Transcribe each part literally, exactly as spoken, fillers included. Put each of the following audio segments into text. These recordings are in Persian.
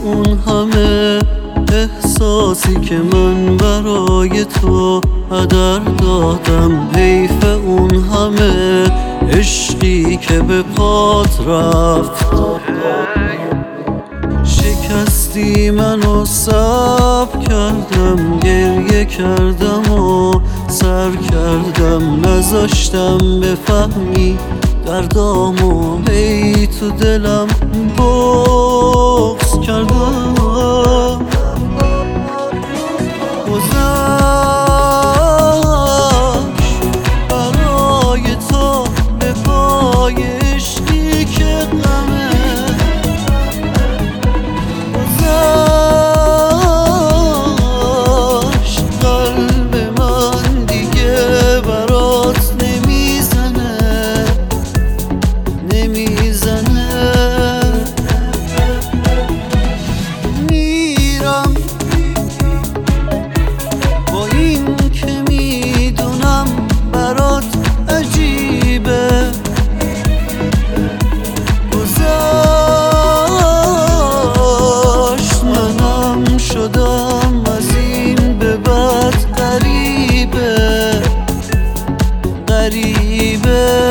اون همه احساسی که من برای تو هدر دادم، حیف اون همه عشقی که به پات رفت. شکستی منو صبر کردم، گریه کردم و سر کردم، نذاشتم بفهمی دردامو، هی تو دلم بغض کردم. گذشت برای تو به پای عشقی که غمه، گذشت قلب من دیگه برات نمیزنه نمیزنه. میرم با این که میدونم برات عجیبه، گذشت منم شدم از این به بعد غریبه غریبه.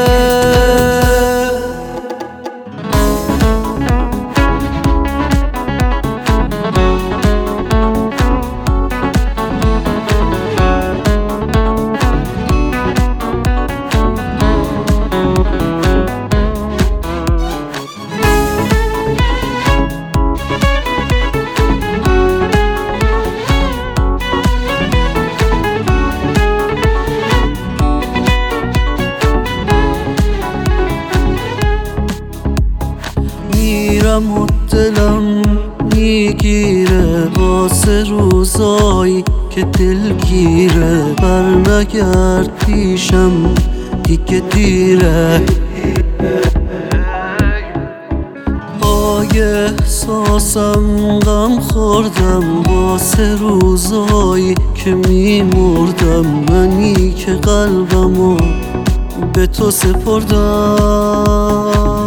میرم و دلم میگیره واسه روزایی که دلگیره، برنگرد پیشم دیگه دیره. پای احساسم غم خوردم واسه روزایی که میمردم، منی که قلبمو به تو سپردم.